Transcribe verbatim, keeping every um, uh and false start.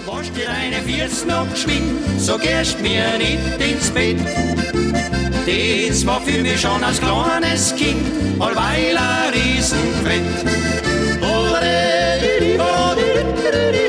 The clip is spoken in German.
Wasch dir deine Füße noch geschwind, so gehst mir nicht ins Bett. Das war für mich schon als kleines Kind, allweil ein Riesenfett.